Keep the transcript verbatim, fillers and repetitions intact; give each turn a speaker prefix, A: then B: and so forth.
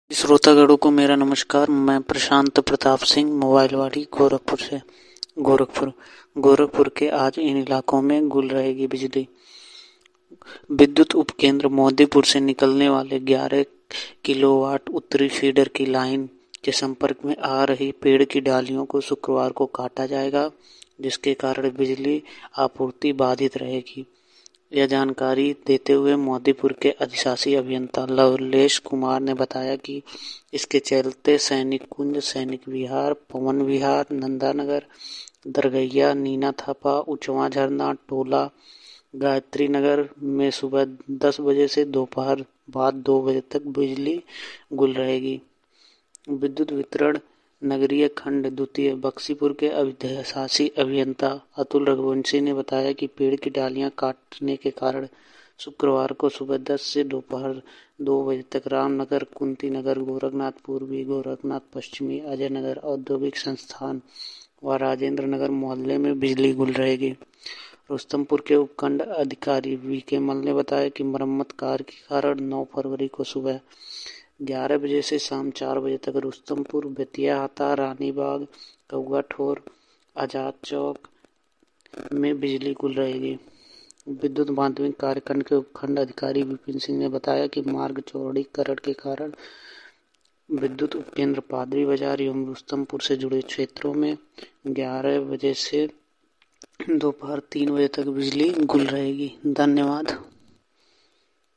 A: श्रोतागणों को मेरा नमस्कार। मैं प्रशांत प्रताप सिंह, मोबाइलवाड़ी, गोरखपुर से। गोरखपुर गोरखपुर के आज इन इलाकों में गुल रहेगी बिजली। विद्युत उपकेंद्र मोदीपुर से निकलने वाले ग्यारह किलोवाट उत्तरी फीडर की लाइन के संपर्क में आ रही पेड़ की डालियों को शुक्रवार को काटा जाएगा, जिसके कारण बिजली आपूर्ति बाधित रहेगी। यह जानकारी देते हुए मोदीपुर के अधिशासी अभियंता लवलेश कुमार ने बताया कि इसके चलते सैनिक कुंज, सैनिक विहार, पवन विहार, नंदानगर, दरगैया, नीना थापा, उचवा झरना, टोला, गायत्री नगर में सुबह दस बजे से दोपहर बाद दो बजे तक बिजली गुल रहेगी। विद्युत वितरण नगरीय खंड द्वितीय बक्सीपुर के अधिशासी अभियंता अतुल रघुवंशी ने बताया कि पेड़ की डालियां काटने के कारण शुक्रवार को सुबह दस से दोपहर दो बजे तक रामनगर, कुंती नगर, गोरखनाथ पूर्वी, गोरखनाथ पश्चिमी, अजय नगर औद्योगिक संस्थान व राजेंद्र नगर मोहल्ले में बिजली गुल रहेगी। रुस्तमपुर के उपखंड अधिकारी वी के मल ने बताया कि मरम्मत कार्य के कारण नौ फरवरी को सुबह ग्यारह बजे से शाम चार बजे तक रुस्तमपुर, बेतियाहाता, रानीबाग, कौआ ठोर, आजाद चौक में बिजली गुल रहेगी। विद्युत माध्यमिक कार्यखंड के उपखंड अधिकारी विपिन सिंह ने बताया कि मार्ग चौड़ीकरण के कारण विद्युत उपकेंद्र पादरी बाजार एवं रुस्तमपुर से जुड़े क्षेत्रों में ग्यारह बजे से दोपहर तीन बजे तक बिजली गुल रहेगी। धन्यवाद।